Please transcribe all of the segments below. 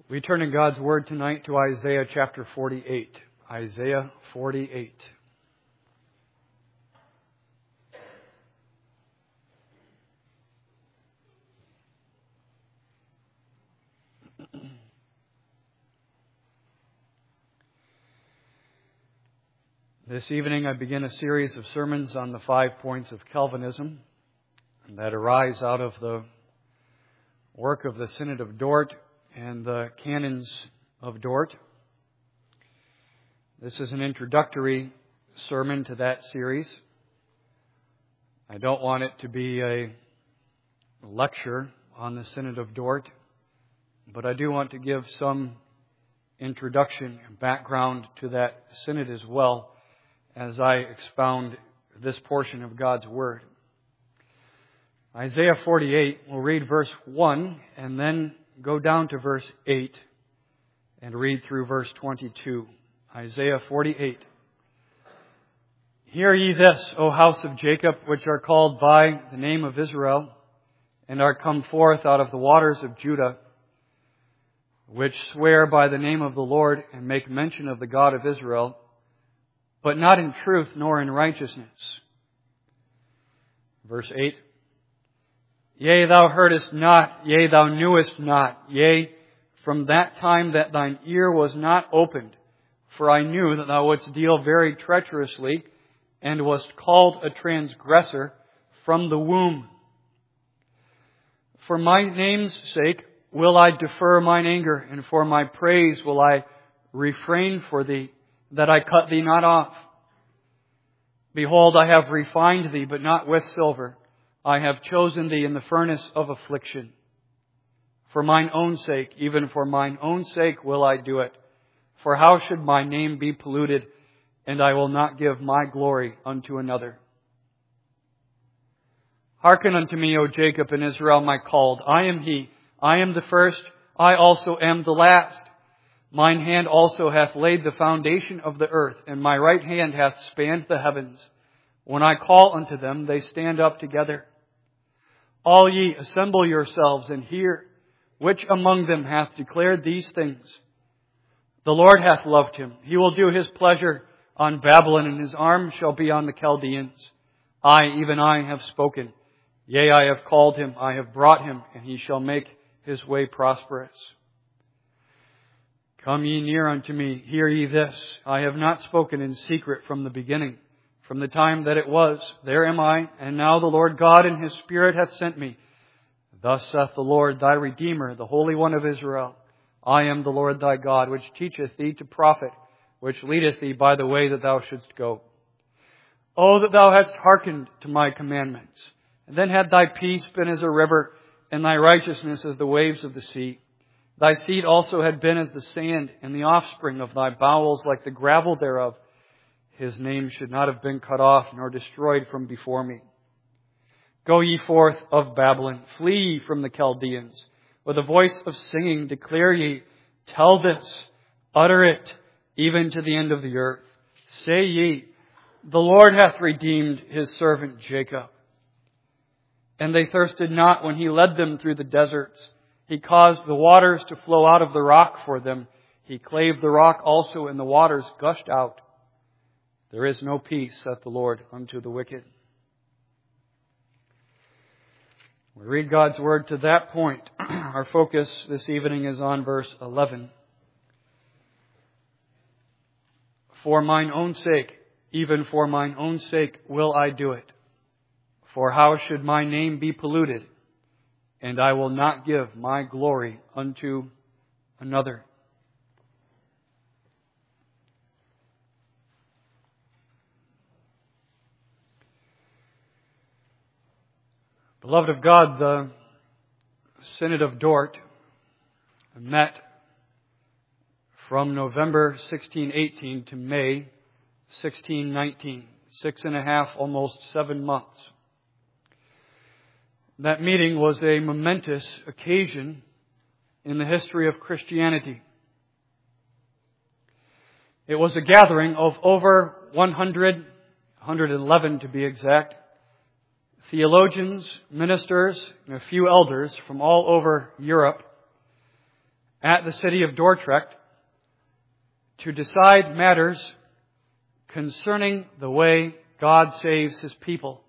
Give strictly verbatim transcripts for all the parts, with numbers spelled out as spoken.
We turn in God's Word tonight to Isaiah chapter forty-eight. Isaiah forty-eight. This evening I begin a series of sermons on the five points of Calvinism that arise out of the work of the Synod of Dort and the Canons of Dort. This is an introductory sermon to that series. I don't want it to be a lecture on the Synod of Dort, but I do want to give some introduction and background to that synod as well as I expound this portion of God's Word. Isaiah forty-eight, we'll read verse one and then go down to verse eight and read through verse twenty-two. Isaiah forty-eight. Hear ye this, O house of Jacob, which are called by the name of Israel, and are come forth out of the waters of Judah, which swear by the name of the Lord, and make mention of the God of Israel, but not in truth nor in righteousness. Verse eight. Yea, thou heardest not, yea, thou knewest not, yea, from that time that thine ear was not opened, for I knew that thou wouldst deal very treacherously, and wast called a transgressor from the womb. For my name's sake will I defer mine anger, and for my praise will I refrain for thee, that I cut thee not off. Behold, I have refined thee, but not with silver. I have chosen thee in the furnace of affliction. For mine own sake, even for mine own sake will I do it. For how should my name be polluted, and I will not give my glory unto another? Hearken unto me, O Jacob and Israel, my called. I am he. I am the first. I also am the last. Mine hand also hath laid the foundation of the earth, and my right hand hath spanned the heavens. When I call unto them, they stand up together. All ye, assemble yourselves and hear. Which among them hath declared these things? The Lord hath loved him. He will do his pleasure on Babylon, and his arm shall be on the Chaldeans. I, even I, have spoken. Yea, I have called him. I have brought him, and he shall make his way prosperous. Come ye near unto me, hear ye this. I have not spoken in secret from the beginning, from the time that it was. There am I, and now the Lord God in His Spirit hath sent me. Thus saith the Lord thy Redeemer, the Holy One of Israel. I am the Lord thy God, which teacheth thee to profit, which leadeth thee by the way that thou shouldst go. Oh, that thou hadst hearkened to my commandments, and then had thy peace been as a river, and thy righteousness as the waves of the sea. Thy seed also had been as the sand, and the offspring of thy bowels like the gravel thereof. His name should not have been cut off, nor destroyed from before me. Go ye forth of Babylon, flee ye from the Chaldeans. With a voice of singing declare ye, tell this, utter it, even to the end of the earth. Say ye, the Lord hath redeemed His servant Jacob. And they thirsted not when He led them through the deserts. He caused the waters to flow out of the rock for them. He clave the rock also, and the waters gushed out. There is no peace, saith the Lord, unto the wicked. We read God's Word to that point. Our focus this evening is on verse eleven. For mine own sake, even for mine own sake will I do it. For how should my name be polluted? And I will not give my glory unto another. Beloved of God, the Synod of Dort met from November sixteen eighteen to May sixteen nineteen, six and a half, almost seven months. That meeting was a momentous occasion in the history of Christianity. It was a gathering of over one hundred, one hundred eleven to be exact, theologians, ministers, and a few elders from all over Europe at the city of Dordrecht to decide matters concerning the way God saves His people.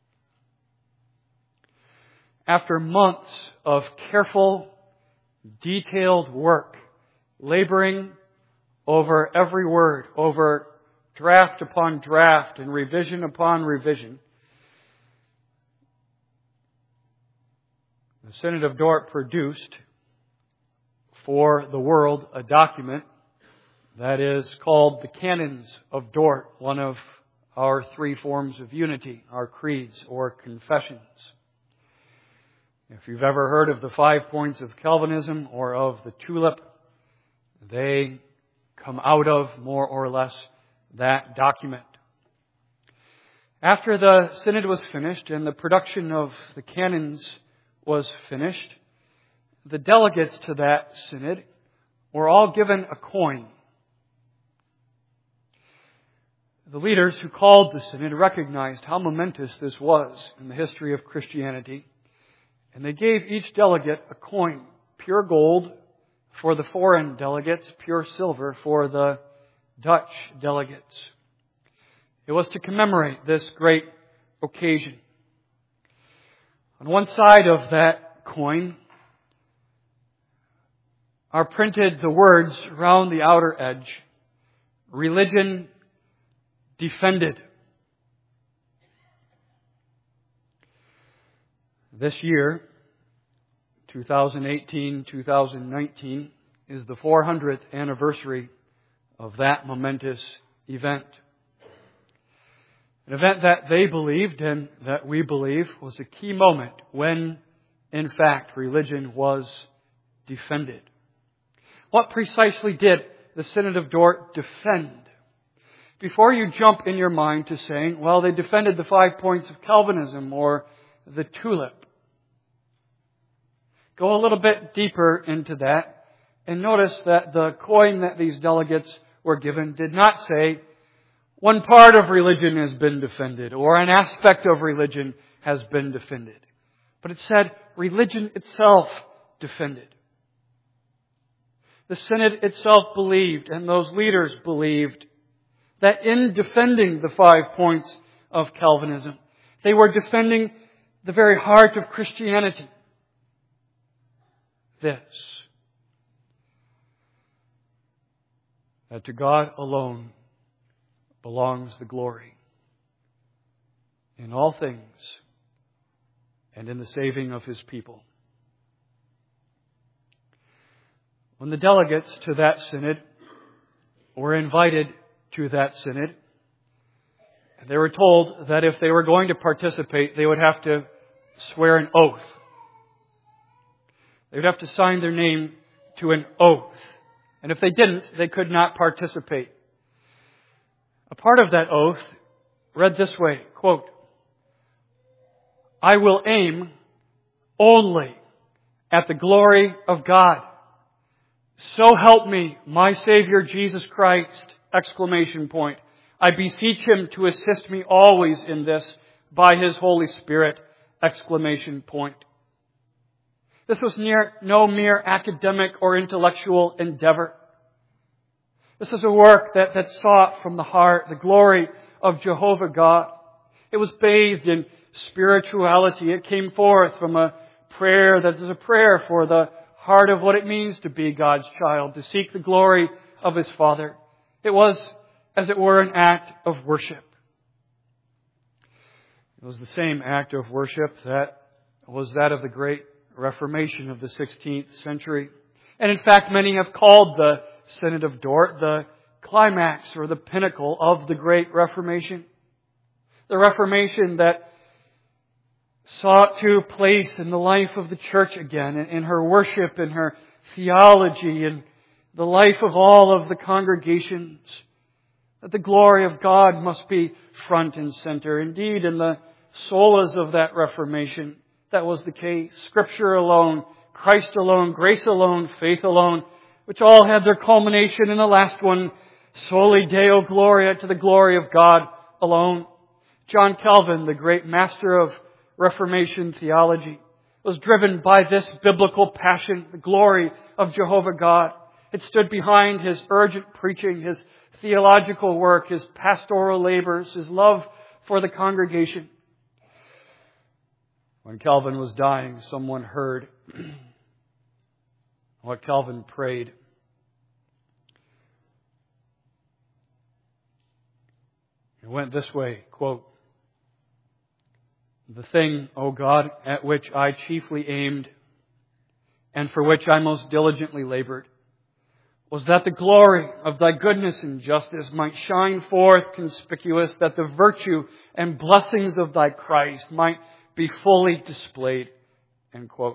After months of careful, detailed work, laboring over every word, over draft upon draft and revision upon revision, the Synod of Dort produced for the world a document that is called the Canons of Dort, one of our three forms of unity, our creeds or confessions. If you've ever heard of the five points of Calvinism or of the tulip, they come out of more or less that document. After the synod was finished and the production of the canons was finished, the delegates to that synod were all given a coin. The leaders who called the synod recognized how momentous this was in the history of Christianity, and they gave each delegate a coin, pure gold for the foreign delegates, pure silver for the Dutch delegates. It was to commemorate this great occasion. On one side of that coin are printed the words around the outer edge, "Religion defended." This year, twenty eighteen to twenty nineteen, is the four hundredth anniversary of that momentous event. An event that they believed and that we believe was a key moment when, in fact, religion was defended. What precisely did the Synod of Dort defend? Before you jump in your mind to saying, well, they defended the five points of Calvinism or the tulip, go a little bit deeper into that and notice that the coin that these delegates were given did not say one part of religion has been defended or an aspect of religion has been defended. But it said religion itself defended. The Synod itself believed, and those leaders believed, that in defending the five points of Calvinism, they were defending the very heart of Christianity. This, that to God alone belongs the glory in all things and in the saving of His people. When the delegates to that synod were invited to that synod, they were told that if they were going to participate, they would have to swear an oath. They would have to sign their name to an oath. And if they didn't, they could not participate. A part of that oath read this way, quote, "I will aim only at the glory of God. So help me, my Savior Jesus Christ!" Exclamation point. "I beseech Him to assist me always in this by His Holy Spirit!" Exclamation point. This was near, no mere academic or intellectual endeavor. This is a work that, that sought from the heart the glory of Jehovah God. It was bathed in spirituality. It came forth from a prayer that is a prayer for the heart of what it means to be God's child, to seek the glory of His Father. It was, as it were, an act of worship. It was the same act of worship that was that of the great Reformation of the sixteenth century. And in fact, many have called the Synod of Dort the climax or the pinnacle of the Great Reformation. The Reformation that sought to place in the life of the church again, in her worship, in her theology, in the life of all of the congregations, that the glory of God must be front and center. Indeed, in the solas of that Reformation, that was the case. Scripture alone, Christ alone, grace alone, faith alone, which all had their culmination in the last one, Soli Deo Gloria, to the glory of God alone. John Calvin, the great master of Reformation theology, was driven by this biblical passion, the glory of Jehovah God. It stood behind His urgent preaching, His theological work, His pastoral labors, His love for the congregation. When Calvin was dying, someone heard what Calvin prayed. It went this way, quote, "The thing, O God, at which I chiefly aimed, and for which I most diligently labored, was that the glory of Thy goodness and justice might shine forth conspicuous, that the virtue and blessings of Thy Christ might be fully displayed." End quote.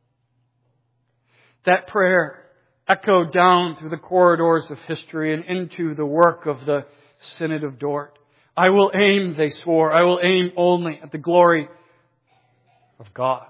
That prayer echoed down through the corridors of history and into the work of the Synod of Dort. I will aim, they swore, I will aim only at the glory of God.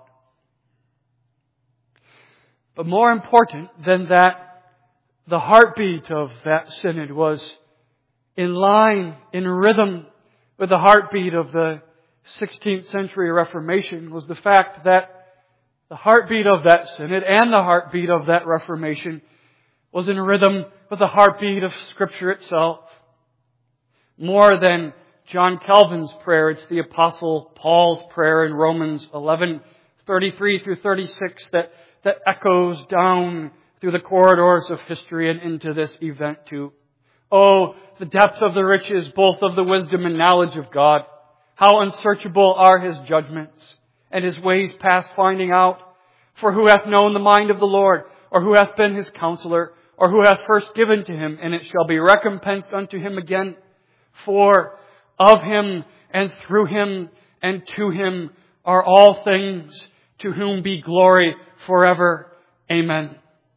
But more important than that, the heartbeat of that synod was in line, in rhythm with the heartbeat of the sixteenth century Reformation, was the fact that the heartbeat of that synod and the heartbeat of that Reformation was in rhythm with the heartbeat of Scripture itself. More than John Calvin's prayer, it's the Apostle Paul's prayer in Romans eleven, thirty-three through thirty-six that, that echoes down through the corridors of history and into this event too. Oh, the depth of the riches, both of the wisdom and knowledge of God. How unsearchable are His judgments, and His ways past finding out. For who hath known the mind of the Lord, or who hath been His counselor, or who hath first given to Him, and it shall be recompensed unto Him again? For of Him, and through Him, and to Him are all things, to whom be glory forever. Amen.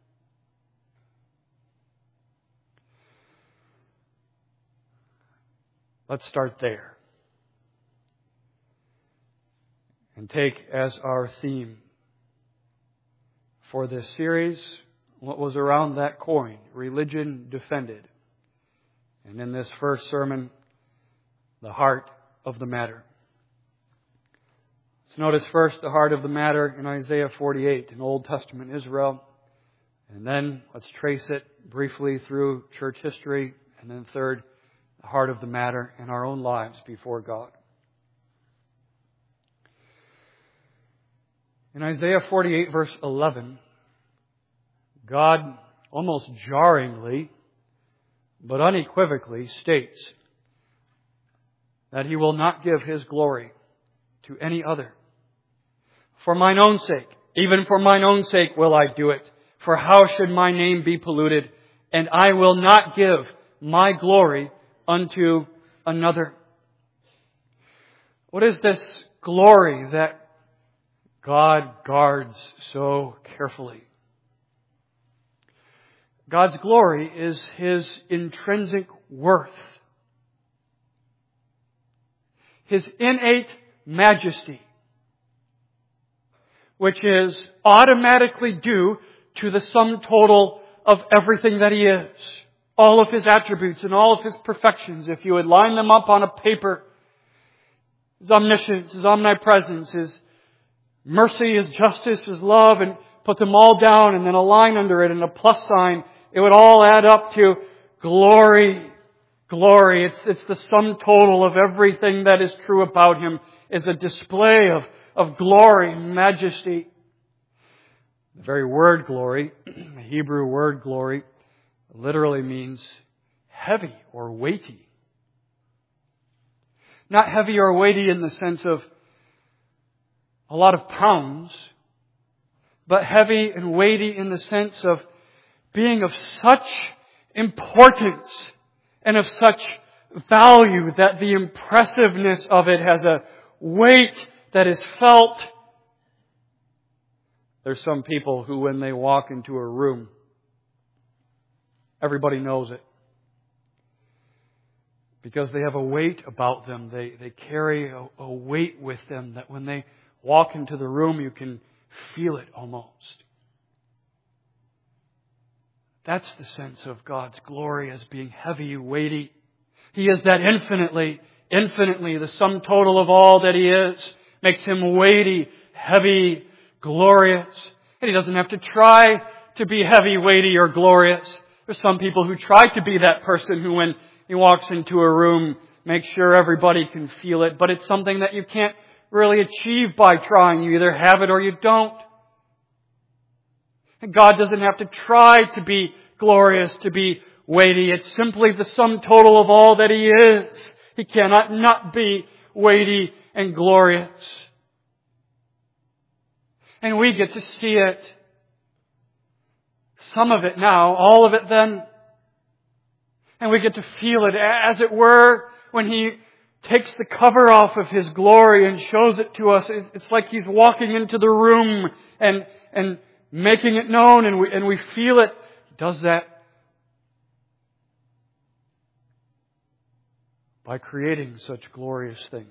Let's start there and take as our theme for this series what was around that coin, religion defended. And in this first sermon, the heart of the matter. Let's notice first the heart of the matter in Isaiah forty-eight in Old Testament Israel. And then let's trace it briefly through church history. And then third, the heart of the matter in our own lives before God. In Isaiah forty-eight verse eleven, God almost jarringly but unequivocally states that He will not give His glory to any other. For mine own sake, even for mine own sake will I do it. For how should my name be polluted? And I will not give my glory unto another. What is this glory that God guards so carefully? God's glory is His intrinsic worth. His innate majesty, which is automatically due to the sum total of everything that He is. All of His attributes and all of His perfections, if you would line them up on a paper, His omniscience, His omnipresence, His mercy, His justice, His love, and put them all down and then a line under it and a plus sign, it would all add up to glory. Glory. It's, it's the sum total of everything that is true about Him, is a display of, of glory and majesty. The very word glory, the Hebrew word glory, literally means heavy or weighty. Not heavy or weighty in the sense of a lot of pounds, but heavy and weighty in the sense of being of such importance and of such value that the impressiveness of it has a weight that is felt. There's some people who, when they walk into a room, everybody knows it. Because they have a weight about them. They, they carry a, a weight with them that when they walk into the room, you can feel it almost. That's the sense of God's glory as being heavy, weighty. He is that infinitely, infinitely the sum total of all that He is. Makes Him weighty, heavy, glorious. And He doesn't have to try to be heavy, weighty, or glorious. There's some people who try to be that person who, when he walks into a room, makes sure everybody can feel it. But it's something that you can't really achieve by trying. You either have it or you don't. And God doesn't have to try to be glorious, to be weighty. It's simply the sum total of all that He is. He cannot not be weighty and glorious. And we get to see it. Some of it now, all of it then. And we get to feel it, as it were, when He takes the cover off of His glory and shows it to us. It's like He's walking into the room and, and making it known, and we, and we feel it. He does that by creating such glorious things.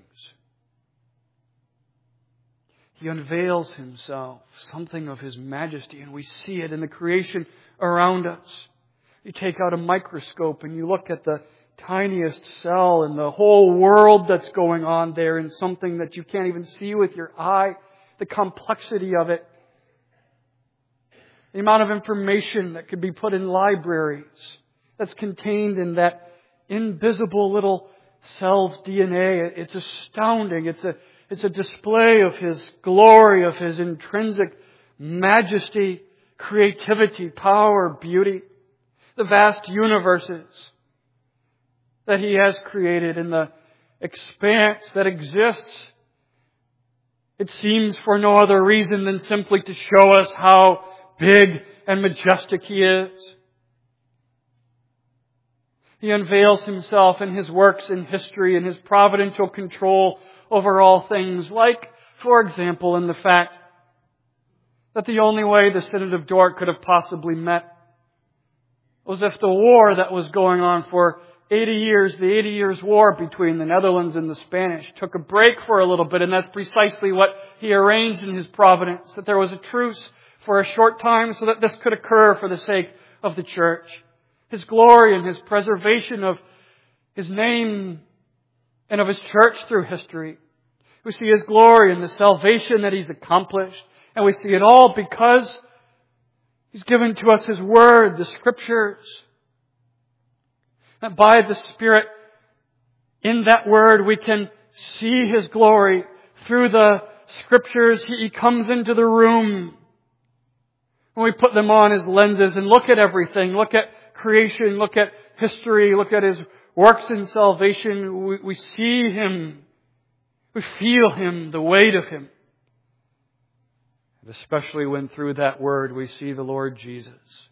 He unveils Himself, something of His majesty, and we see it in the creation around us. You take out a microscope and you look at the tiniest cell and the whole world that's going on there in something that you can't even see with your eye, the complexity of it, the amount of information that could be put in libraries that's contained in that invisible little cell's D N A. It's astounding. It's a It's a display of His glory, of His intrinsic majesty, creativity, power, beauty. The vast universes that He has created and the expanse that exists, it seems for no other reason than simply to show us how big and majestic He is. He unveils Himself in His works in history and His providential control over all things, like, for example, in the fact that the only way the Synod of Dort could have possibly met was if the war that was going on for eighty years, the eighty years war between the Netherlands and the Spanish, took a break for a little bit, and that's precisely what He arranged in His providence, that there was a truce for a short time so that this could occur for the sake of the Church. His glory and His preservation of His name and of His church through history. We see His glory in the salvation that He's accomplished. And we see it all because He's given to us His Word, the Scriptures. That by the Spirit, in that Word, we can see His glory through the Scriptures. He comes into the room. When we put them on as lenses and look at everything, look at creation, look at history, look at His works in salvation, we, we see Him. We feel Him, the weight of Him. And especially when through that Word we see the Lord Jesus.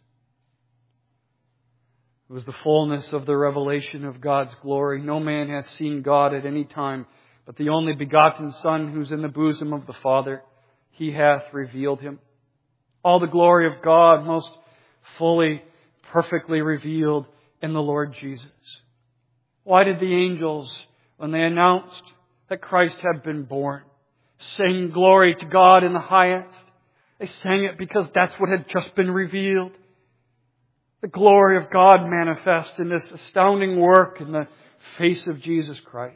It was the fullness of the revelation of God's glory. No man hath seen God at any time, but the only begotten Son who's in the bosom of the Father, He hath revealed Him. All the glory of God most fully, perfectly revealed in the Lord Jesus. Why did the angels, when they announced that Christ had been born, sing glory to God in the highest? They sang it because that's what had just been revealed. The glory of God manifest in this astounding work in the face of Jesus Christ.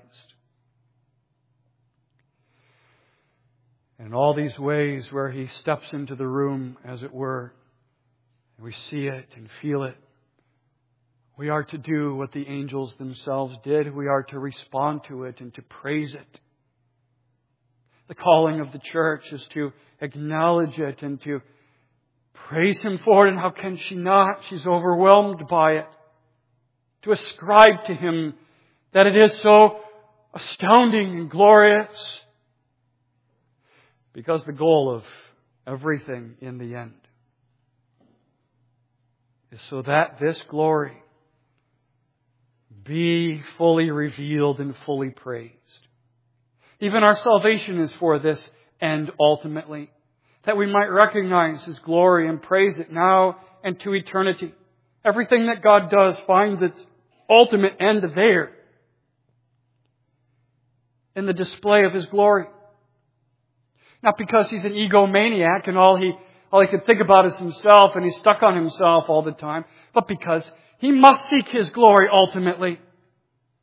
And in all these ways where He steps into the room, as it were, and we see it and feel it, we are to do what the angels themselves did. We are to respond to it and to praise it. The calling of the church is to acknowledge it and to praise Him for it. And how can she not? She's overwhelmed by it. To ascribe to Him that it is so astounding and glorious. Because the goal of everything in the end is so that this glory be fully revealed and fully praised. Even our salvation is for this end ultimately. That we might recognize His glory and praise it now and to eternity. Everything that God does finds its ultimate end there. In the display of His glory. Not because He's an egomaniac and all he, all he can think about is Himself and He's stuck on Himself all the time. But because He must seek His glory ultimately.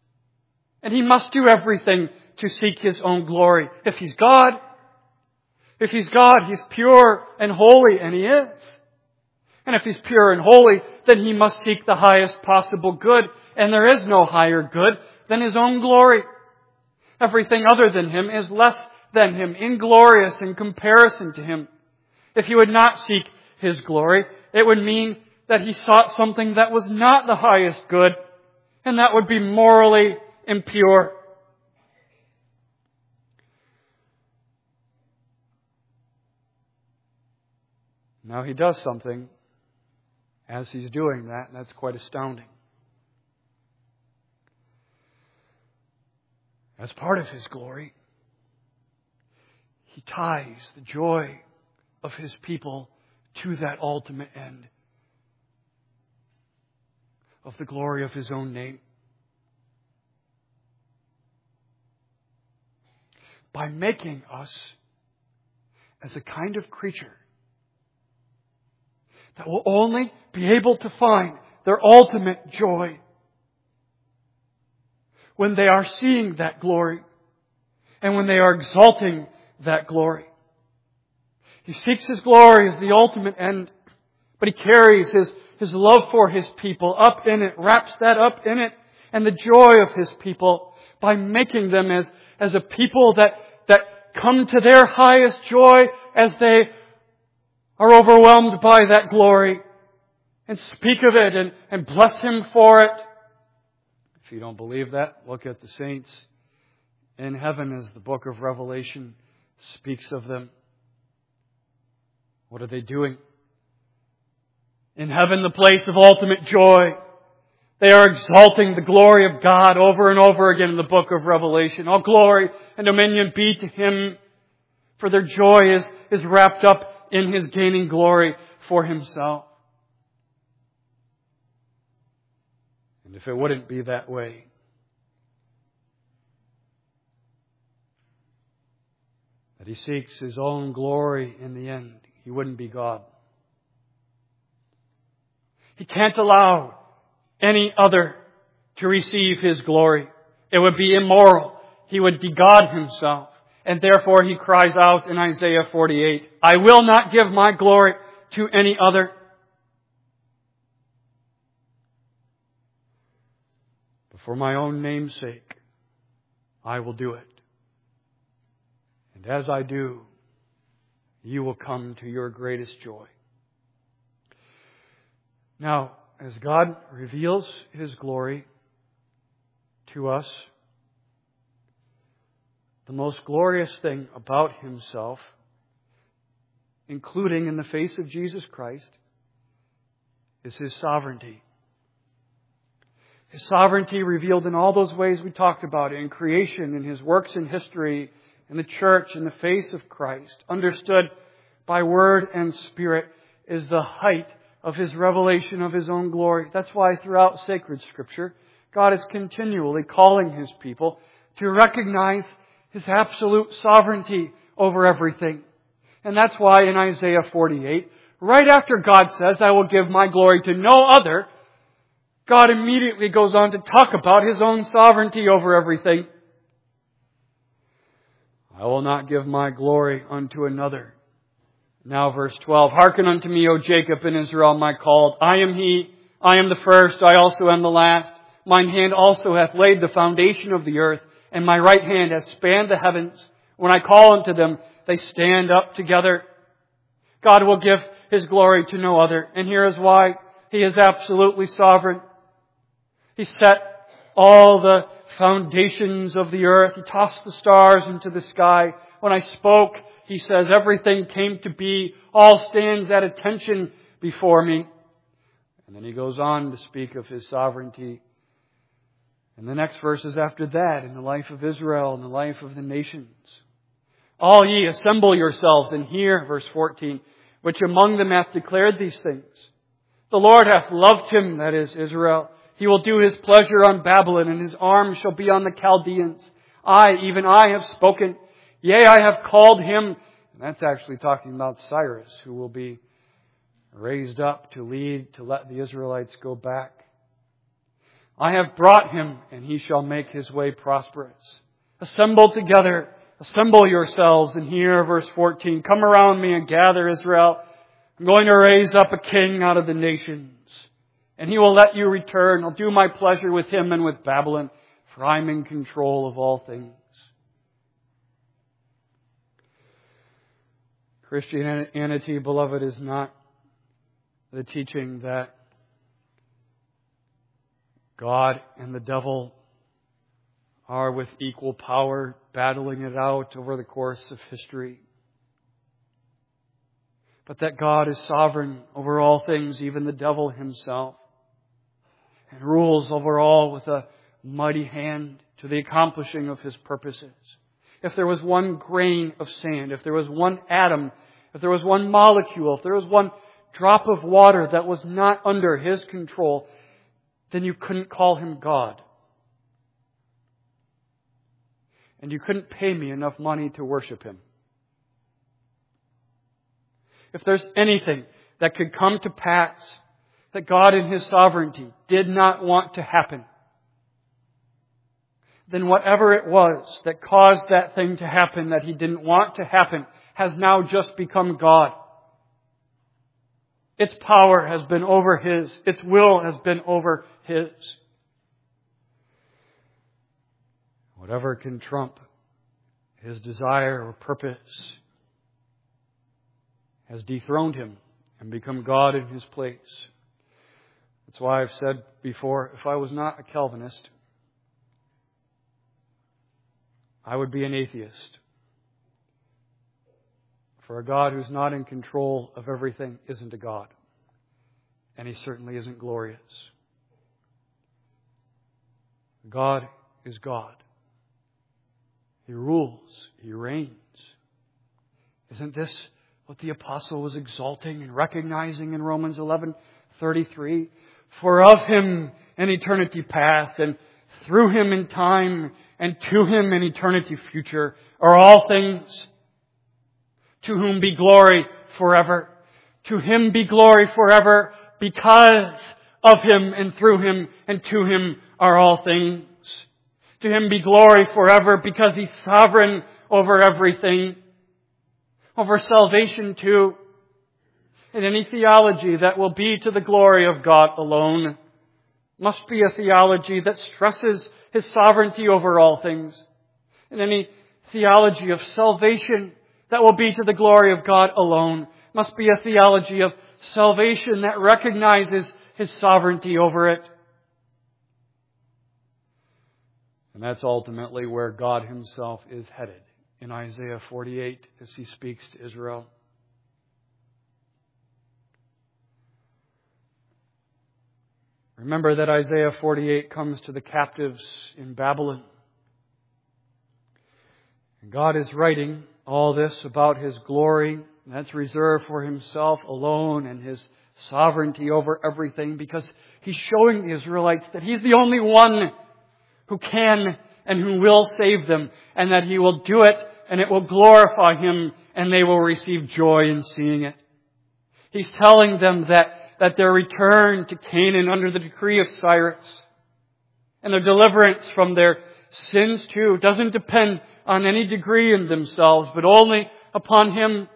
And He must do everything to seek His own glory. If He's God, If He's God, He's pure and holy, and He is. And if He's pure and holy, then He must seek the highest possible good, and there is no higher good than His own glory. Everything other than Him is less than Him, inglorious in comparison to Him. If He would not seek His glory, it would mean that He sought something that was not the highest good, and that would be morally impure. Now He does something as He's doing that, and that's quite astounding. As part of His glory, He ties the joy of His people to that ultimate end of the glory of His own name. By making us as a kind of creature that will only be able to find their ultimate joy when they are seeing that glory and when they are exalting that glory. He seeks His glory as the ultimate end, but He carries His, His love for His people up in it, wraps that up in it, and the joy of His people by making them as, as a people that, that come to their highest joy as they are overwhelmed by that glory and speak of it and, and bless Him for it. If you don't believe that, look at the saints in heaven as the book of Revelation speaks of them. What are they doing? In heaven, the place of ultimate joy, they are exalting the glory of God over and over again in the book of Revelation. All glory and dominion be to Him, for their joy is, is wrapped up in His gaining glory for Himself. And if it wouldn't be that way, that He seeks His own glory in the end, He wouldn't be God. He can't allow any other to receive His glory. It would be immoral. He would de-God Himself. And therefore He cries out in Isaiah forty-eight, I will not give my glory to any other. But for my own name's sake, I will do it. And as I do, you will come to your greatest joy. Now, as God reveals His glory to us, the most glorious thing about Himself, including in the face of Jesus Christ, is His sovereignty. His sovereignty revealed in all those ways we talked about, in creation, in His works in history, in the church, in the face of Christ, understood by word and spirit, is the height of His revelation of His own glory. That's why throughout sacred Scripture, God is continually calling His people to recognize His absolute sovereignty over everything. And that's why in Isaiah forty-eight, right after God says, I will give my glory to no other, God immediately goes on to talk about His own sovereignty over everything. I will not give my glory unto another. Now verse twelve, hearken unto me, O Jacob and Israel, my called. I am He, I am the first, I also am the last. Mine hand also hath laid the foundation of the earth, and my right hand hath spanned the heavens. When I call unto them, they stand up together. God will give His glory to no other. And here is why. He is absolutely sovereign. He set all the foundations of the earth. He tossed the stars into the sky. When I spoke, He says, everything came to be. All stands at attention before me. And then He goes on to speak of His sovereignty. And the next verses after that, in the life of Israel and the life of the nations. All ye assemble yourselves and hear, verse fourteen, which among them hath declared these things. The Lord hath loved him, that is Israel. He will do His pleasure on Babylon, and His arm shall be on the Chaldeans. I, even I, have spoken. Yea, I have called him. And that's actually talking about Cyrus, who will be raised up to lead, to let the Israelites go back. I have brought him, and he shall make his way prosperous. Assemble together assemble yourselves, and hear verse fourteen, come around me and gather Israel. I'm going to raise up a king out of the nations, and he will let you return. I'll do my pleasure with him and with Babylon, for I'm in control of all things. Christianity, beloved, is not the teaching that God and the devil are with equal power battling it out over the course of history, but that God is sovereign over all things, even the devil himself, and rules over all with a mighty hand to the accomplishing of His purposes. If there was one grain of sand, if there was one atom, if there was one molecule, if there was one drop of water that was not under His control, then you couldn't call Him God. And you couldn't pay me enough money to worship Him. If there's anything that could come to pass that God in His sovereignty did not want to happen, then whatever it was that caused that thing to happen that He didn't want to happen has now just become God. Its power has been over His. Its will has been over His. Whatever can trump His desire or purpose has dethroned Him and become God in His place. That's why I've said before, if I was not a Calvinist, I would be an atheist. For a God who's not in control of everything isn't a God. And He certainly isn't glorious. God is God. He rules. He reigns. Isn't this what the apostle was exalting and recognizing in Romans eleven thirty-three? For of Him in eternity past, and through Him in time, and to Him in eternity future, are all things. To whom be glory forever. To Him be glory forever, because of Him and through Him and to Him are all things. To Him be glory forever, because He's sovereign over everything. Over salvation too. And any theology that will be to the glory of God alone must be a theology that stresses His sovereignty over all things. And any theology of salvation that will be to the glory of God alone must be a theology of salvation that recognizes His sovereignty over it. And that's ultimately where God Himself is headed in Isaiah forty-eight as He speaks to Israel. Remember that Isaiah forty-eight comes to the captives in Babylon. And God is writing all this about His glory. That's reserved for Himself alone and His sovereignty over everything, because He's showing the Israelites that He's the only one who can and who will save them, and that He will do it and it will glorify Him and they will receive joy in seeing it. He's telling them that, that their return to Canaan under the decree of Cyrus and their deliverance from their sins too doesn't depend on any degree in themselves, but only upon Him.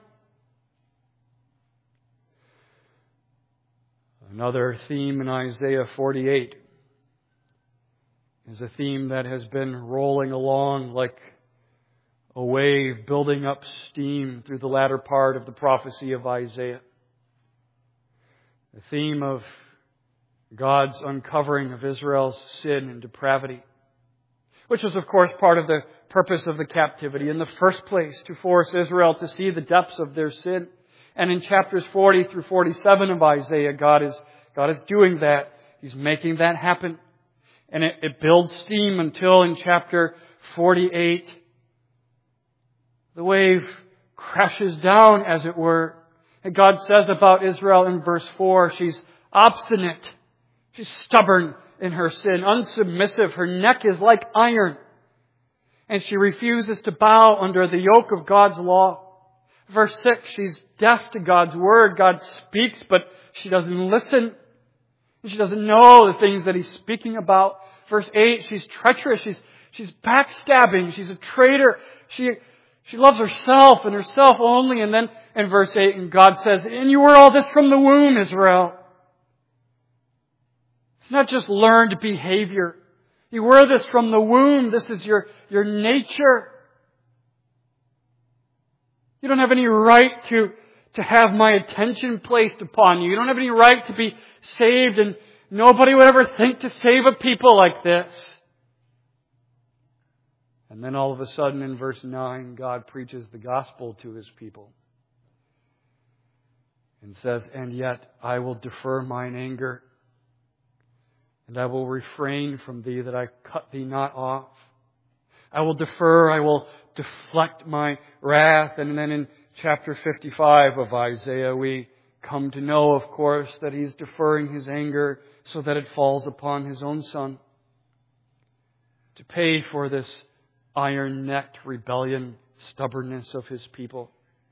Another theme in Isaiah forty-eight is a theme that has been rolling along like a wave, building up steam through the latter part of the prophecy of Isaiah. The theme of God's uncovering of Israel's sin and depravity, which was, of course, part of the purpose of the captivity. In the first place, to force Israel to see the depths of their sin. And in chapters forty through forty-seven of Isaiah, God is, God is doing that. He's making that happen. And it, it builds steam until in chapter forty-eight, the wave crashes down, as it were. And God says about Israel in verse four, she's obstinate. She's stubborn in her sin, unsubmissive. Her neck is like iron. And she refuses to bow under the yoke of God's law. Verse six, she's deaf to God's word. God speaks, but she doesn't listen. She doesn't know the things that He's speaking about. Verse eight, she's treacherous. She's, she's backstabbing. She's a traitor. She, she loves herself and herself only. And then in verse eight, and God says, and you were all this from the womb, Israel. It's not just learned behavior. You were this from the womb. This is your, your nature. You don't have any right to, to have my attention placed upon you. You don't have any right to be saved, and nobody would ever think to save a people like this. And then all of a sudden in verse nine, God preaches the gospel to His people. And says, and yet I will defer mine anger, and I will refrain from thee that I cut thee not off. I will defer, I will deflect my wrath. And then in chapter fifty-five of Isaiah, we come to know, of course, that He's deferring His anger so that it falls upon His own Son to pay for this iron-necked rebellion, stubbornness of His people.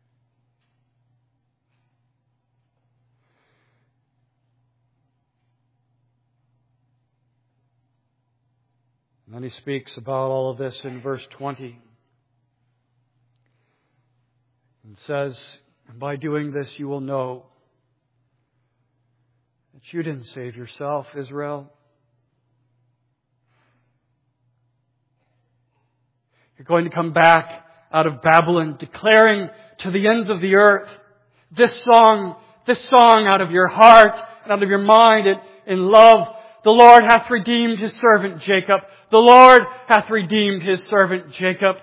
And then He speaks about all of this in verse twenty. And says, and by doing this you will know that you didn't save yourself, Israel. You're going to come back out of Babylon declaring to the ends of the earth this song, this song out of your heart and out of your mind and in love. The Lord hath redeemed His servant Jacob. The Lord hath redeemed His servant Jacob.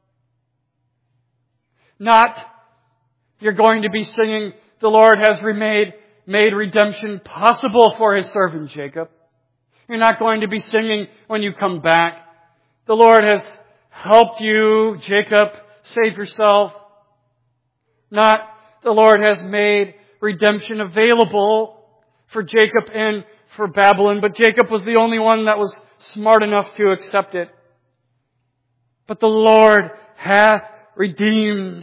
Not, you're going to be singing, the Lord has remade, made redemption possible for His servant Jacob. You're not going to be singing when you come back, the Lord has helped you, Jacob, save yourself. Not, the Lord has made redemption available for Jacob and for Babylon, but Jacob was the only one that was smart enough to accept it. But the Lord hath redeemed.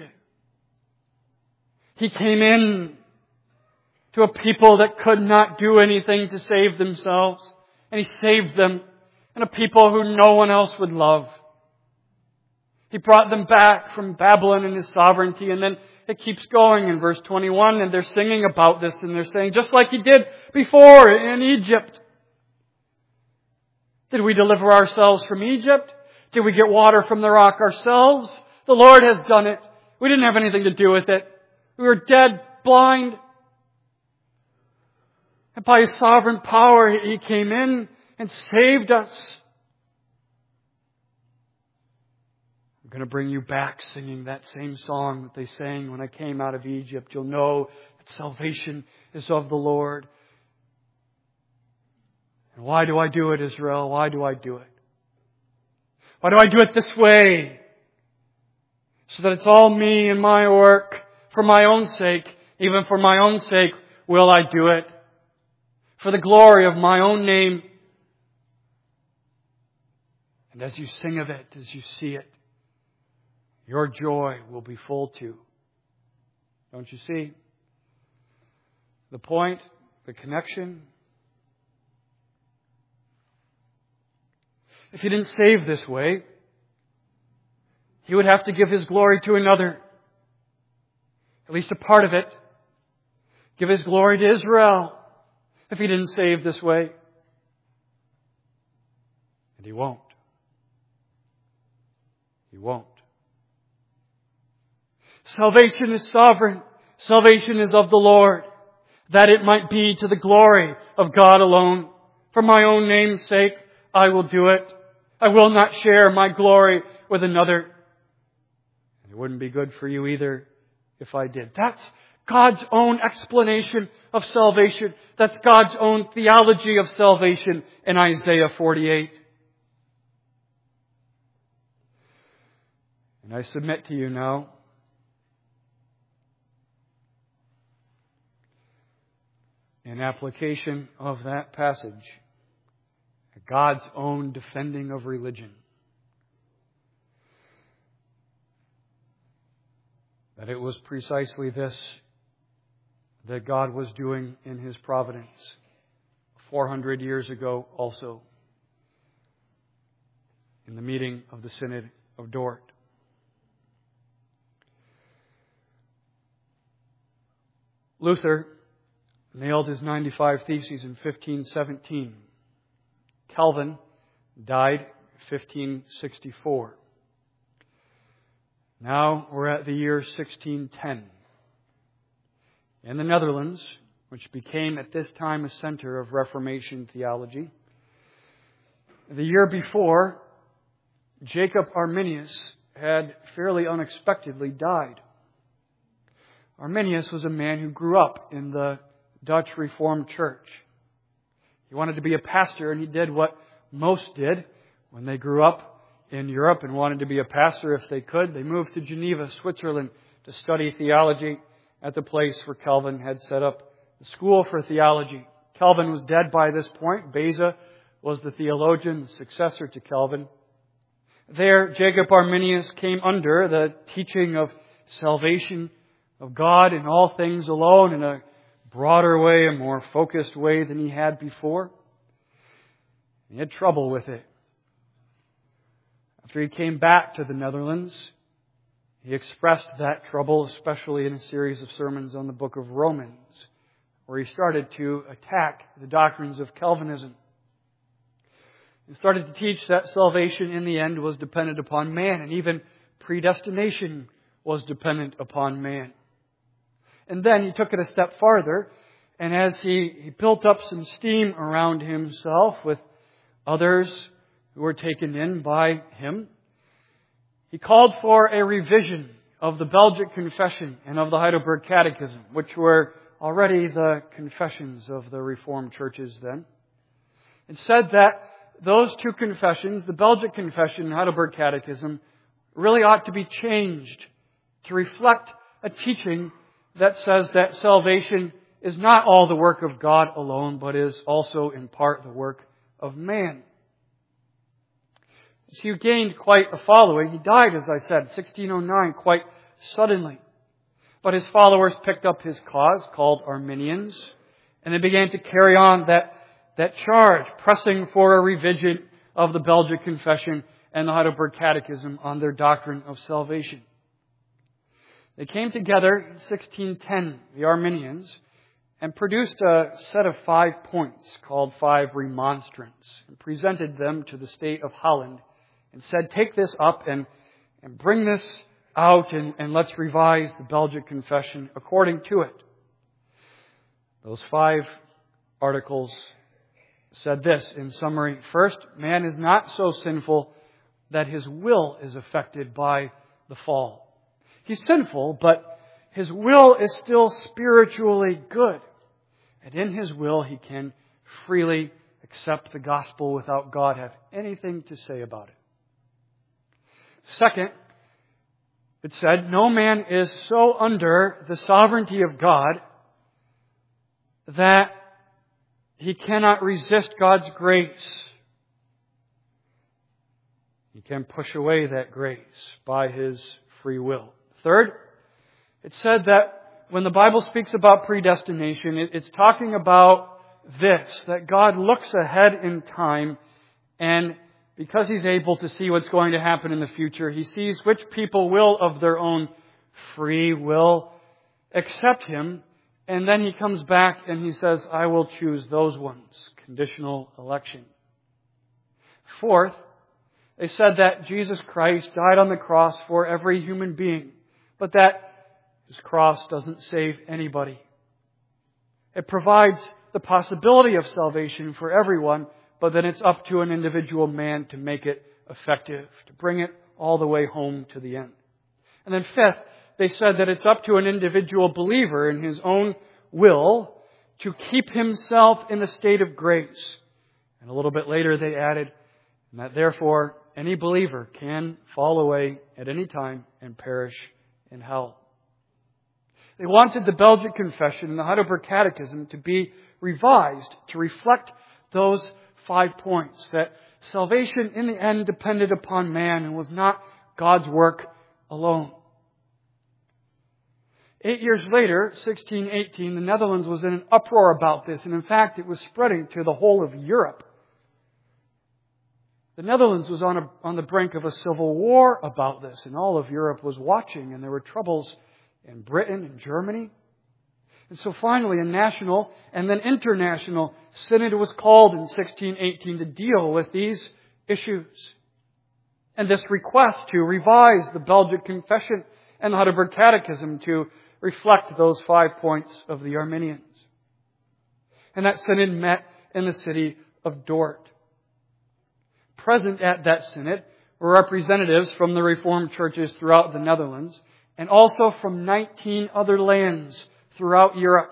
He came in to a people that could not do anything to save themselves, and He saved them, and a people who no one else would love. He brought them back from Babylon and His sovereignty, and then it keeps going in verse twenty-one, and they're singing about this, and they're saying, just like He did before in Egypt. Did we deliver ourselves from Egypt? Did we get water from the rock ourselves? The Lord has done it. We didn't have anything to do with it. We were dead, blind. And by His sovereign power, He came in and saved us. I'm going to bring you back singing that same song that they sang when I came out of Egypt. You'll know that salvation is of the Lord. And why do I do it, Israel? Why do I do it? Why do I do it this way? So that it's all me and my work. For my own sake, even for my own sake, will I do it. For the glory of my own name. And as you sing of it, as you see it, your joy will be full too. Don't you see? The point, the connection. If He didn't save this way, He would have to give His glory to another. At least a part of it. Give His glory to Israel if He didn't save this way. And He won't. He won't. Salvation is sovereign. Salvation is of the Lord, that it might be to the glory of God alone. For my own name's sake, I will do it. I will not share my glory with another. And it wouldn't be good for you either if I did. That's God's own explanation of salvation. That's God's own theology of salvation in Isaiah forty-eight. And I submit to you now, in application of that passage, God's own defending of religion, that it was precisely this that God was doing in His providence four hundred years ago also. in the meeting of the Synod of Dort. Luther nailed his ninety-five Theses in fifteen seventeen. Calvin died in fifteen sixty-four. Now we're at the year sixteen ten. In the Netherlands, which became at this time a center of Reformation theology, the year before, Jacob Arminius had fairly unexpectedly died. Arminius was a man who grew up in the Dutch Reformed Church. He wanted to be a pastor, and he did what most did when they grew up in Europe and wanted to be a pastor if they could. They moved to Geneva, Switzerland, to study theology at the place where Calvin had set up the school for theology. Calvin was dead by this point. Beza was the theologian, the successor to Calvin. There, Jacob Arminius came under the teaching of salvation of God in all things alone in a broader way, a more focused way than he had before. He had trouble with it. After he came back to the Netherlands, he expressed that trouble, especially in a series of sermons on the book of Romans, where he started to attack the doctrines of Calvinism. He started to teach that salvation in the end was dependent upon man, and even predestination was dependent upon man. And then he took it a step farther, and as he, he built up some steam around himself with others who were taken in by him, he called for a revision of the Belgic Confession and of the Heidelberg Catechism, which were already the confessions of the Reformed churches then, and said that those two confessions, the Belgic Confession and Heidelberg Catechism, really ought to be changed to reflect a teaching that says that salvation is not all the work of God alone, but is also in part the work of man. So he gained quite a following. He died, as I said, in sixteen oh nine, quite suddenly. But his followers picked up his cause, called Arminians, and they began to carry on that, that charge, pressing for a revision of the Belgic Confession and the Heidelberg Catechism on their doctrine of salvation. They came together in sixteen ten, the Arminians, and produced a set of five points called Five Remonstrants, and presented them to the state of Holland, and said, take this up and, and bring this out, and, and let's revise the Belgic Confession according to it. Those five articles said this in summary. First, man is not so sinful that his will is affected by the fall. He's sinful, but his will is still spiritually good. And in his will, he can freely accept the gospel without God have anything to say about it. Second, it said, no man is so under the sovereignty of God that he cannot resist God's grace. He can push away that grace by his free will. Third, it said that when the Bible speaks about predestination, it's talking about this, that God looks ahead in time, and because He's able to see what's going to happen in the future, He sees which people will, of their own free will, accept Him, and then He comes back and He says, I will choose those ones. Conditional election. Fourth, they said that Jesus Christ died on the cross for every human being, but that His cross doesn't save anybody. It provides the possibility of salvation for everyone, but then it's up to an individual man to make it effective, to bring it all the way home to the end. And then fifth, they said that it's up to an individual believer in his own will to keep himself in the state of grace. And a little bit later they added that therefore any believer can fall away at any time and perish in hell. They wanted the Belgic Confession and the Heidelberg Catechism to be revised to reflect those five points, that salvation in the end depended upon man and was not God's work alone. Eight years later, sixteen eighteen, the Netherlands was in an uproar about this, and in fact it was spreading to the whole of Europe. The Netherlands was on, a, on the brink of a civil war about this, and all of Europe was watching, and there were troubles in Britain and Germany. And so finally a national and then international synod was called in sixteen eighteen to deal with these issues. And this request to revise the Belgic Confession and the Heidelberg Catechism to reflect those five points of the Arminians. And that synod met in the city of Dort. Present at that synod were representatives from the Reformed churches throughout the Netherlands and also from nineteen other lands throughout Europe.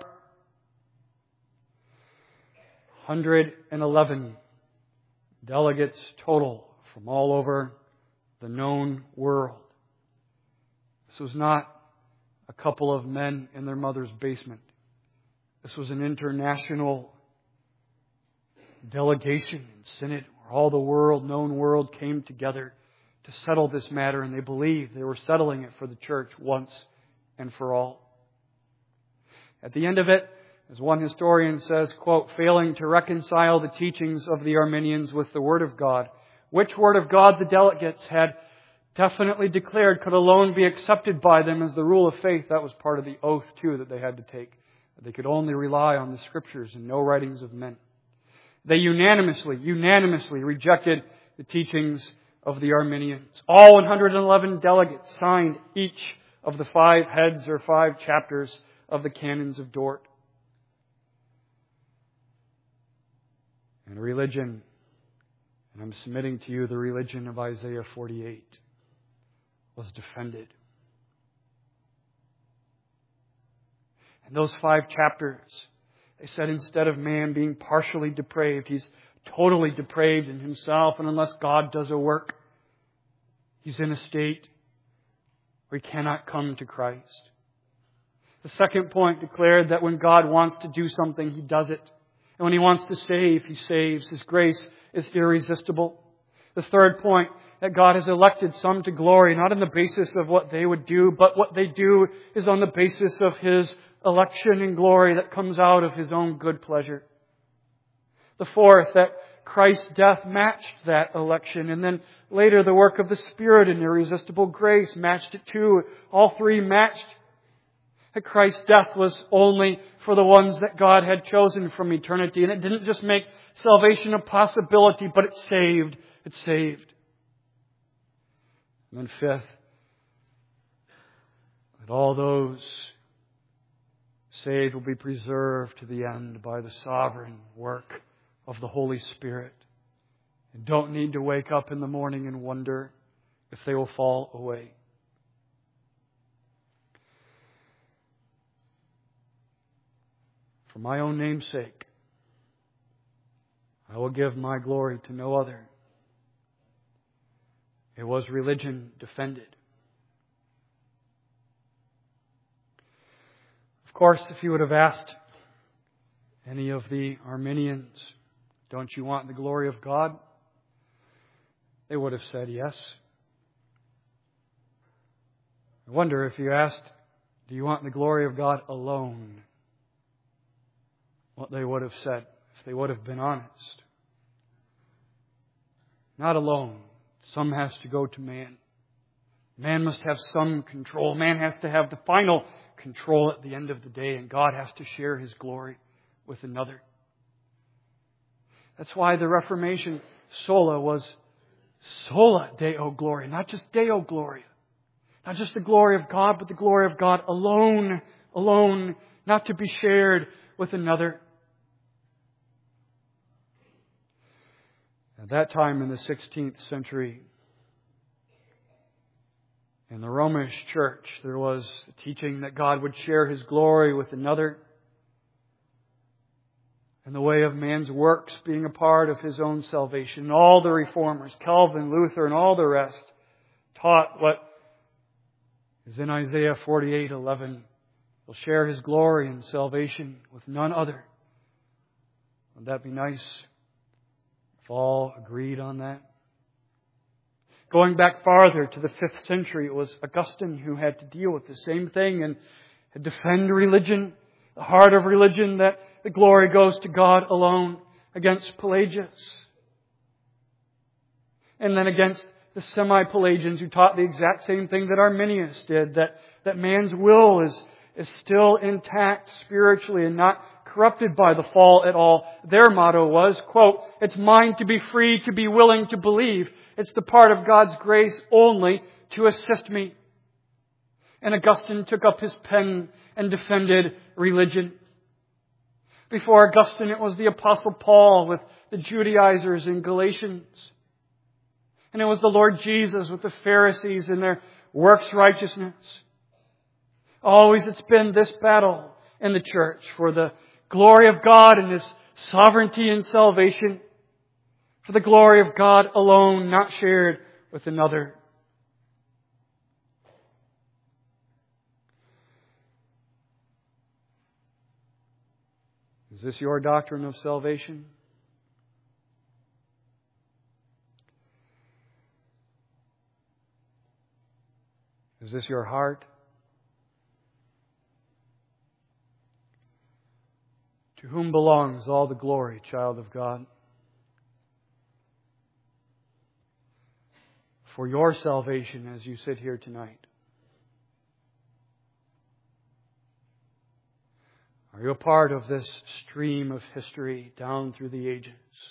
one hundred eleven delegates total from all over the known world. This was not a couple of men in their mother's basement. This was an international delegation and synod where all the world, known world, came together to settle this matter, and they believed they were settling it for the church once and for all. At the end of it, as one historian says, quote, failing to reconcile the teachings of the Arminians with the Word of God, which Word of God the delegates had definitely declared could alone be accepted by them as the rule of faith. That was part of the oath, too, that they had to take. They could only rely on the Scriptures and no writings of men. They unanimously, unanimously rejected the teachings of the Arminians. All one hundred eleven delegates signed each of the five heads or five chapters of the Canons of Dort. And religion, and I'm submitting to you the religion of Isaiah forty-eight, was defended. And those five chapters, they said instead of man being partially depraved, he's totally depraved in himself, and unless God does a work, he's in a state where he cannot come to Christ. The second point declared that when God wants to do something, He does it. And when He wants to save, He saves. His grace is irresistible. The third point, that God has elected some to glory, not on the basis of what they would do, but what they do is on the basis of His election and glory that comes out of His own good pleasure. The fourth, that Christ's death matched that election, and then later the work of the Spirit and irresistible grace matched it too. All three matched. That Christ's death was only for the ones that God had chosen from eternity. And it didn't just make salvation a possibility, but it saved. It saved. And then fifth, that all those saved will be preserved to the end by the sovereign work of the Holy Spirit. And don't need to wake up in the morning and wonder if they will fall away. For my own name's sake, I will give my glory to no other. It was religion defended. Of course, if you would have asked any of the Arminians, don't you want the glory of God? They would have said yes. I wonder if you asked, do you want the glory of God alone? What they would have said if they would have been honest. Not alone. Some has to go to man. Man must have some control. Man has to have the final control at the end of the day, and God has to share His glory with another. That's why the Reformation sola was sola Deo Gloria, not just Deo Gloria. Not just the glory of God, but the glory of God alone, alone, not to be shared with another. At that time in the sixteenth century, in the Romish church, there was the teaching that God would share His glory with another, in the way of man's works being a part of his own salvation. And all the reformers, Calvin, Luther, and all the rest, taught what is in Isaiah forty-eight eleven. He'll share His glory and salvation with none other. Would that be nice if all agreed on that? Going back farther to the fifth century, it was Augustine who had to deal with the same thing and defend religion, the heart of religion, that the glory goes to God alone, against Pelagius. And then against the semi-Pelagians who taught the exact same thing that Arminius did, that, that man's will is, is still intact spiritually and not corrupted by the fall at all. Their motto was, quote, "It's mine to be free, to be willing to believe. It's the part of God's grace only to assist me." And Augustine took up his pen and defended religion. Before Augustine, it was the Apostle Paul with the Judaizers in Galatians. And it was the Lord Jesus with the Pharisees and their works righteousness. Always it's been this battle in the church for the glory of God and His sovereignty and salvation. For the glory of God alone, not shared with another. Is this your doctrine of salvation? Is this your heart? To whom belongs all the glory, child of God? For your salvation as you sit here tonight. Are you a part of this stream of history down through the ages?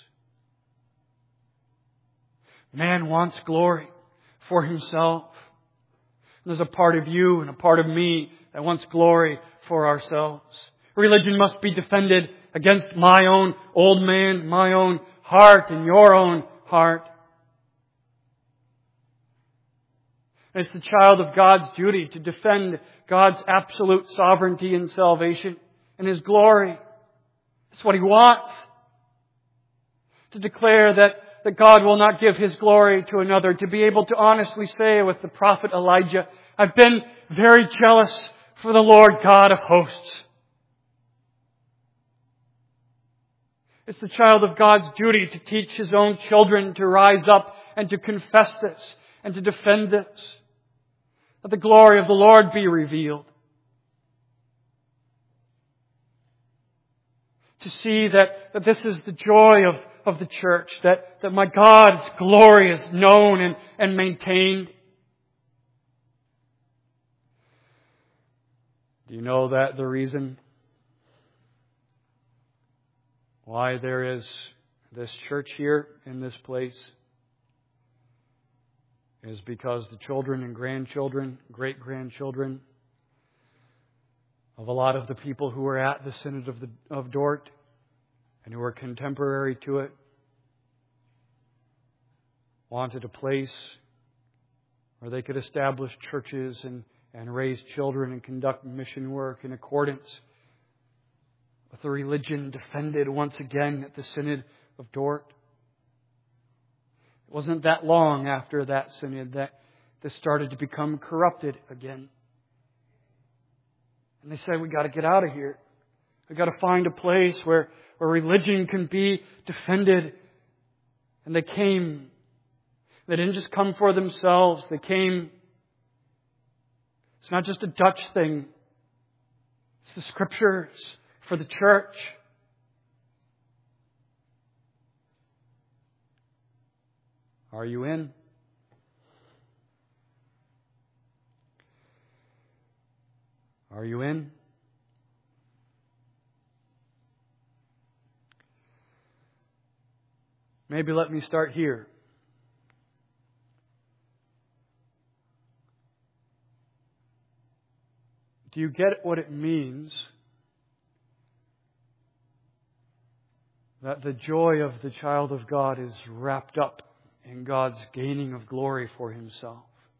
Man wants glory for himself. There's a part of you and a part of me that wants glory for ourselves. Religion must be defended against my own old man, my own heart, and your own heart. And it's the child of God's duty to defend God's absolute sovereignty and salvation and His glory. That's what He wants. To declare that, that God will not give His glory to another. To be able to honestly say with the prophet Elijah, "I've been very jealous for the Lord God of hosts." It's the child of God's duty to teach his own children to rise up and to confess this and to defend this. That the glory of the Lord be revealed. To see that, that this is the joy of, of the church, that, that my God's glory is known and, and maintained. Do you know that the reason why there is this church here in this place is because the children and grandchildren, great-grandchildren of a lot of the people who were at the Synod of, the, of Dort and who were contemporary to it wanted a place where they could establish churches and, and raise children and conduct mission work in accordance with the religion defended once again at the Synod of Dort. It wasn't that long after that synod that this started to become corrupted again. And they said, we got to get out of here. We got to find a place where, where religion can be defended. And they came. They didn't just come for themselves. They came. It's not just a Dutch thing. It's the Scriptures for the church. Are you in? Are you in? Maybe let me start here. Do you get what it means that the joy of the child of God is wrapped up in God's gaining of glory for Himself?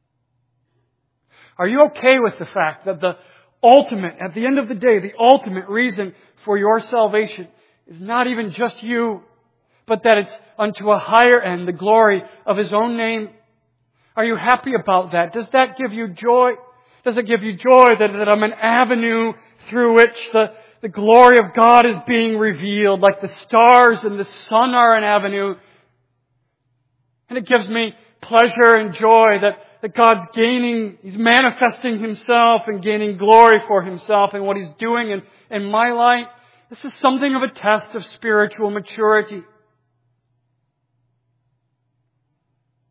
Are you okay with the fact that the ultimate, at the end of the day, the ultimate reason for your salvation is not even just you, but that it's unto a higher end, the glory of His own name? Are you happy about that? Does that give you joy? Does it give you joy that, that I'm an avenue through which the, the glory of God is being revealed, like the stars and the sun are an avenue? And it gives me pleasure and joy that, that God's gaining, He's manifesting Himself and gaining glory for Himself and what He's doing in, in my life. This is something of a test of spiritual maturity.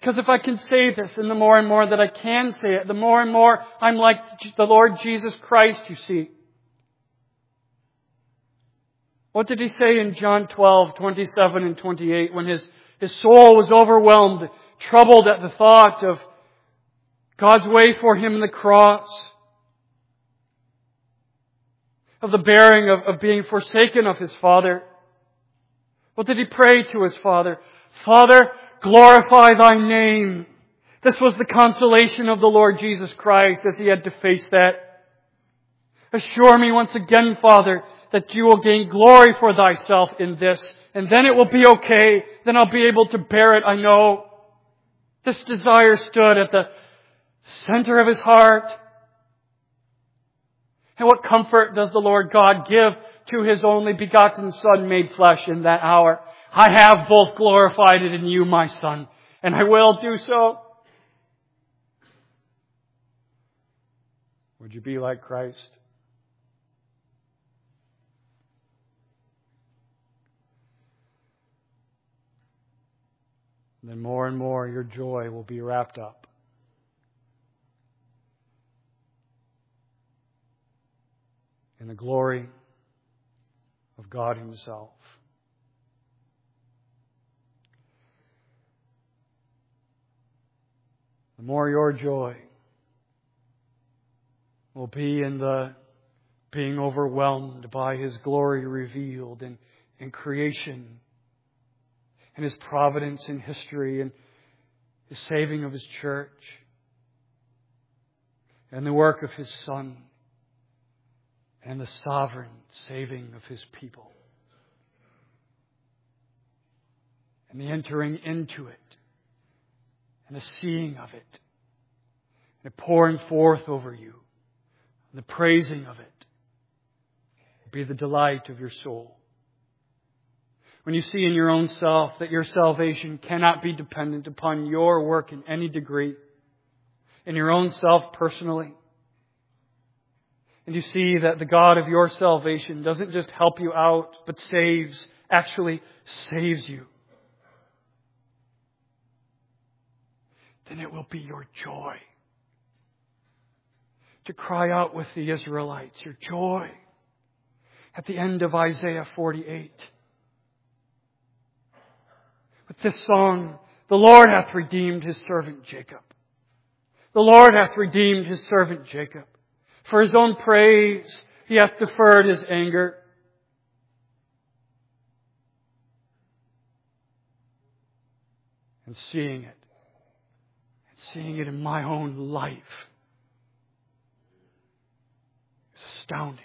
Because if I can say this, and the more and more that I can say it, the more and more I'm like the Lord Jesus Christ, you see. What did He say in John twelve, twenty-seven and twenty-eight when His, his soul was overwhelmed, troubled at the thought of God's way for Him in the cross, of the bearing of, of being forsaken of His Father? What did He pray to His Father? Father, glorify Thy name. This was the consolation of the Lord Jesus Christ as He had to face that. Assure me once again, Father, that You will gain glory for Thyself in this, and then it will be okay. Then I'll be able to bear it, I know. This desire stood at the center of His heart. And what comfort does the Lord God give to His only begotten Son made flesh in that hour? I have both glorified it in You, my Son, and I will do so. Would you be like Christ? Then more and more your joy will be wrapped up in the glory of God Himself. The more your joy will be in the being overwhelmed by His glory revealed in, in creation, and His providence in history, and His saving of His church, and the work of His Son, and the sovereign saving of His people, and the entering into it, and the seeing of it, and the pouring forth over you, and the praising of it will be the delight of your soul. When you see in your own self that your salvation cannot be dependent upon your work in any degree, in your own self personally, and you see that the God of your salvation doesn't just help you out, but saves, actually saves you, then it will be your joy to cry out with the Israelites, your joy, at the end of Isaiah forty-eight. With this song, the Lord hath redeemed His servant Jacob. The Lord hath redeemed His servant Jacob. For His own praise, He hath deferred His anger. And seeing it, and seeing it in my own life, is astounding.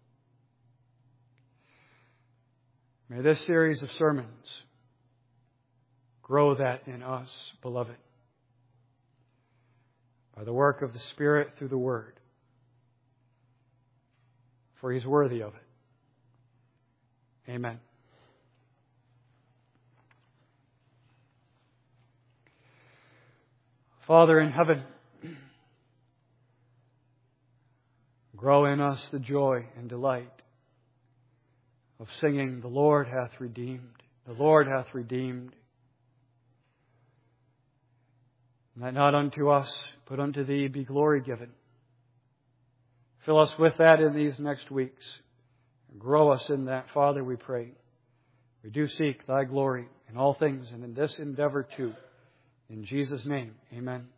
May this series of sermons grow that in us, beloved, by the work of the Spirit through the Word. For He's worthy of it. Amen. Father in heaven, grow in us the joy and delight of singing, the Lord hath redeemed, the Lord hath redeemed. And that not unto us, but unto Thee be glory given. Fill us with that in these next weeks. And grow us in that, Father, we pray. We do seek Thy glory in all things and in this endeavor too. In Jesus' name, amen.